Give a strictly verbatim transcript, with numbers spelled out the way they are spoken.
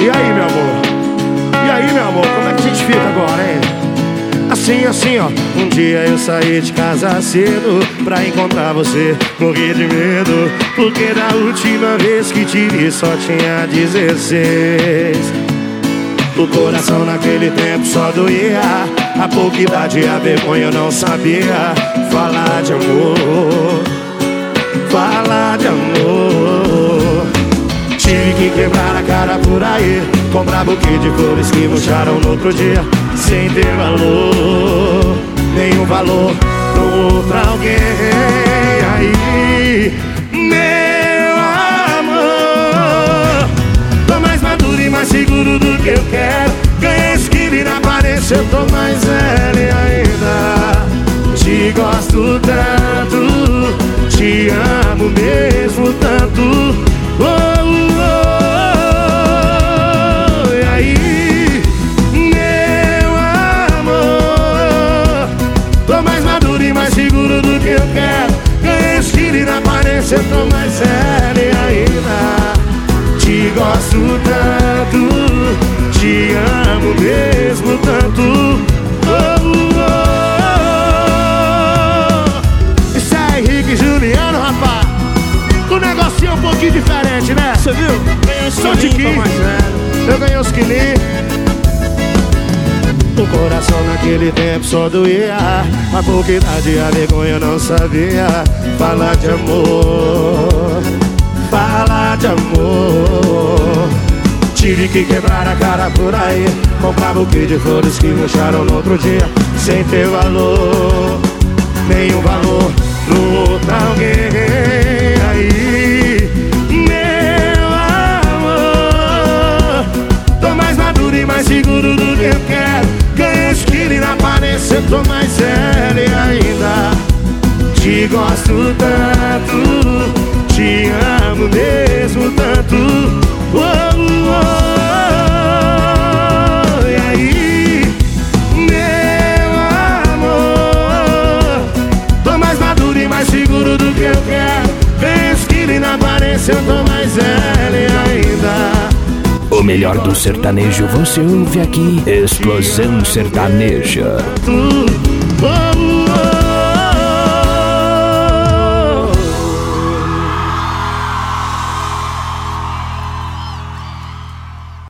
E aí, meu amor? E aí, meu amor? Como é que a gente fica agora, hein? Assim, assim, ó. Um dia eu saí de casa cedo pra encontrar você. Morri de medo, porque da última vez que te vi só tinha dezesseis. O coração naquele tempo só doía. A pouca idade, a vergonha eu não sabia falar de amor, falar de amor. Tive que quebrar a cara por aí, comprar buquê de flores que murcharam no outro dia, sem ter valor, nenhum valor pro outro alguém. Aí, meu amor, tô mais maduro e mais seguro do que eu quero. Ganhei esquilo na aparência, eu tô mais velho ainda. Te gosto tanto, te amo mesmo tanto. Oh, oh, oh. E aí, meu amor, tô mais maduro e mais seguro do que eu quero. Ganhei esquilo na aparência, eu tô mais velho ainda. Te gosto tanto, te amo mesmo tanto. Oh, oh. Isso é Henrique e Juliano, rapaz. O negocinho é um pouquinho diferente, né? Você viu? Ganhei os quilinhos, eu ganhei os quilinhos. O coração naquele tempo só doía. A pouca idade, a vergonha eu não sabia falar de amor, falar de amor. Tive que quebrar a cara por aí, comprar buquê de flores que murcharam no outro dia, sem ter valor, nenhum valor pro outro alguém. Aí, meu amor, tô mais maduro e mais seguro do que eu quero. Ganhei esquilo na aparência, eu tô mais velho ainda. Te gosto tanto, te amo mesmo tanto. Oh, oh, oh. E aí, meu amor, tô mais maduro e mais seguro do que eu quero. Ganhei esquilo na aparência, eu tô mais velho ainda. O melhor do sertanejo você ouve aqui. Explosão Sertaneja. Oh, oh.